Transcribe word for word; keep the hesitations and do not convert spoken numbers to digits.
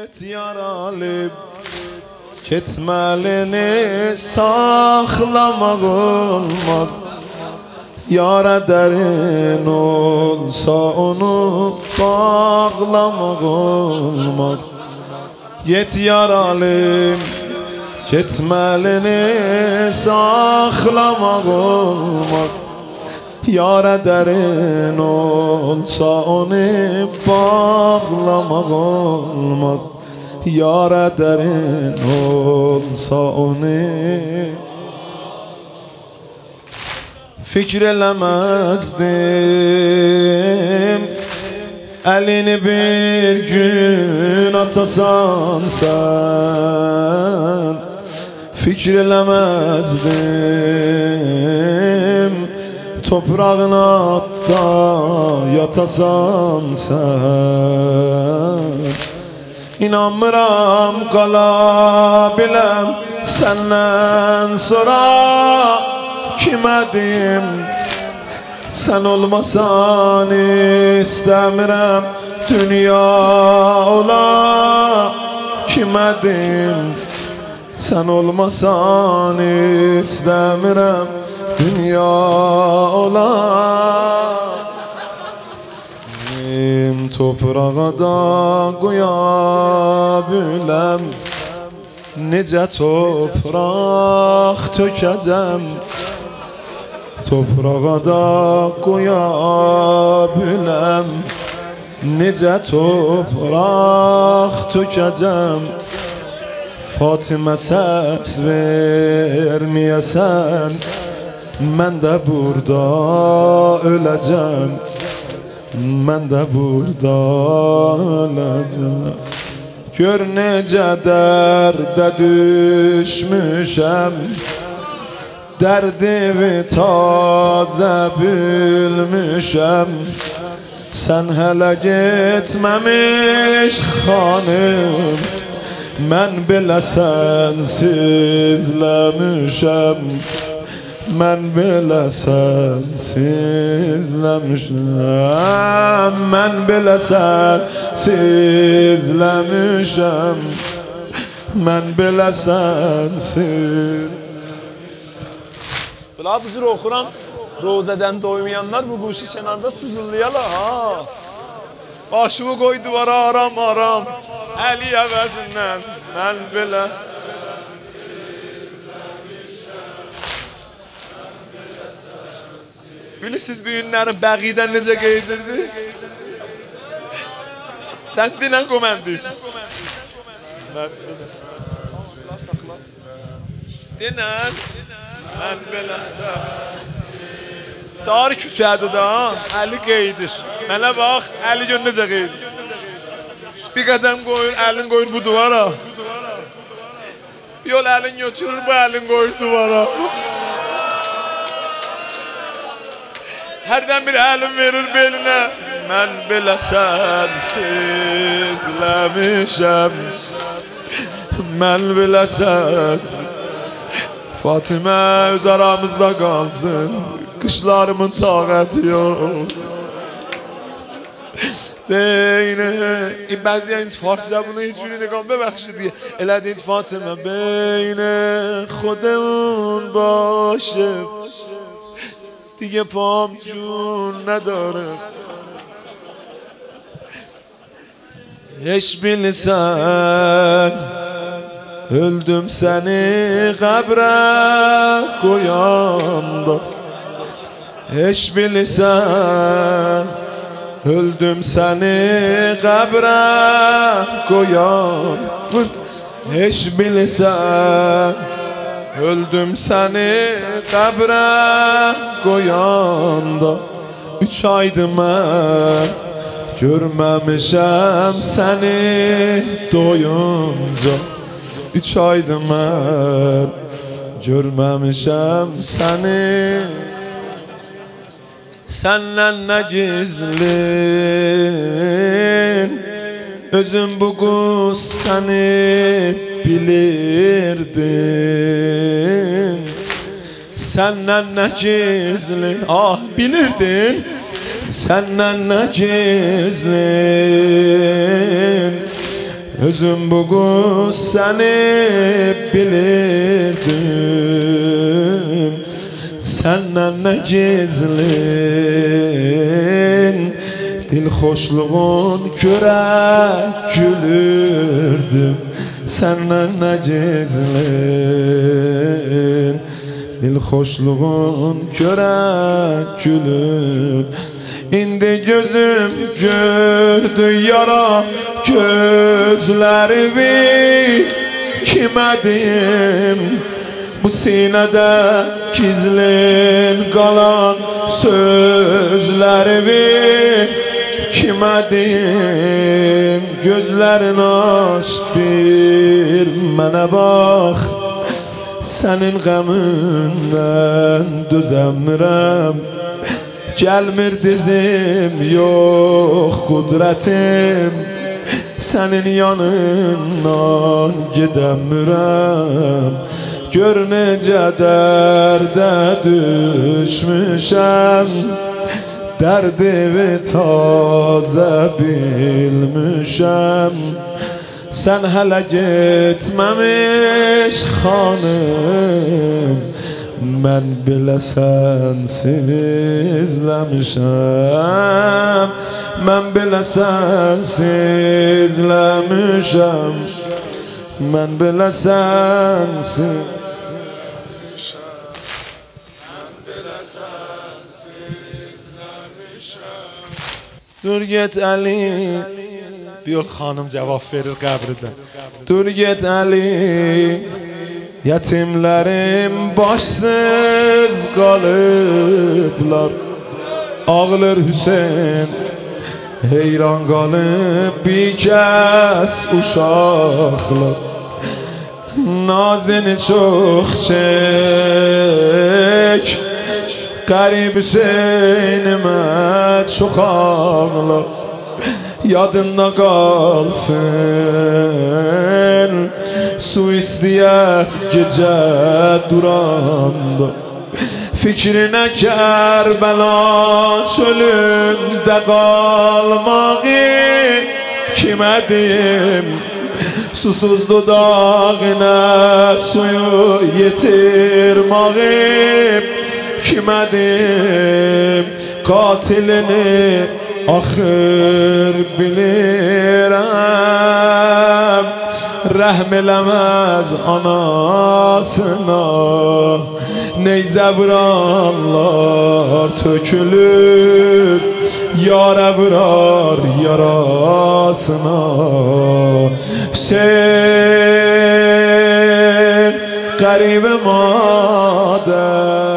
Et yaralı ketmelini saklamak olmaz. Yara derin olsa onu bağlamak olmaz. Yet yaralı ketmelini saklamak olmaz. Yara derin olsa onu bağlamak olmaz. Yara derin olsa onu fikir elemezdim. Elini bir gün atasan sen, fikir elemezdim. Toprağın hatta yatasan sen. İnanmıram qala biləm səndən sonra kimə deyim. Sən olmasan istəmirəm dünya ola kimə deyim. Sən olmasan istəmirəm dünya ola. Toprağa da qoya biləm, necə topraq tökəcəm. Toprağa da qoya biləm, necə topraq tökəcəm. Fatimə səs verməyəsən, mən də burada öləcəm. Mən də burada öləcəm. Gör necə dərdə düşmüşəm, dərdimi tazə bilmişəm. Sən hələ getməmiş xanım, mən belə sənsizləmişəm. Mən belə sənsizləmişəm. Mən belə sənsizləmişəm. Mən belə sənsiz. Bila buzur oxuram, rozədən doymayanlar bu quşu kənarda sızıldayalar ha. Başımı qoy duvara aram aram, əli əvəzindən mən belə. Bilirsiniz bu günləri Bəğidən necə qeydirdi? Sən dinən qoməndi. Dinən mən belə sən. Dar küçədir da, əli qeydir. Mənə bax, əli gör necə qeydir. Bir qədəm qoyur, əlin qoyur bu duvara. Bir yol əlin götürür, bu əlin qoyur duvara. Hərdən bir əlim verir belinə. Mən belə sənsizləmişəm. Mən belə səns. Fatimə öz aramızda qalsın. Qışlarımın taqəti yox. Beynə bəziyyəniz Farsda bunu heç cürü nqam bəbəxşi diye elə deyid Fatimə. Beynə xodəmun başım, دیگه پام جون نداره. Heç bilsən öldüm səni qəbrə qoyanda. Heç bilsən öldüm səni qəbrə qoyanda. Heç bilsən öldüm səni qəbrə qoyanda. Üç aydır mən görməmişəm səni doyunca. Üç aydır mən görməmişəm səni. Səndən nə gizlin, özüm bu qus səni bilirdin. Səndən nə gizlin, ah bilirdin. Səndən nə gizlin, Özüm bu seni bilirdim. Senden ne gizlin, dil hoşluğun göre gülürdüm. Senden ne gizlin, dil hoşluğun göre gülür. İndi gözüm gördü yara gözlerimi, kime diyeyim bu sinede gizlin kalan sözlerimi, kime diyeyim gözlerin aç bir mənə bak. Senin gamından düzemirem, gelmir dizim yok kudretim. Senin yanından gidemiyorum. Gör necə dərdə düşmüşəm, dərdimi taze bilmişəm. Sen hele gitmemiş hanım, ben bile sensizlemişem. Ben bile sensizlemişem. Ben bile sensiz. Dur get Ali. Bir yol hanım cevap verir qəbrdə. Dur get Ali, yetimlerim başsız kalıblar. Ağlar Hüseyin, heyran kalıp bir kez uşaqlar. Nazını çok çek, garip Hüseyin'ime çok ağlar. Yadında kalsın, su isteyip gece duranda. Fikrine Kerbela çölünde kalmağı kime diyeyim? Susuz dudağına suyu yetirmeyi kime diyeyim? Katilini ahır bilirəm, rəhm eləməz anasına. Neyzə vuranlar tökülür, yara vurar yarasına. Sen qəribə madəm,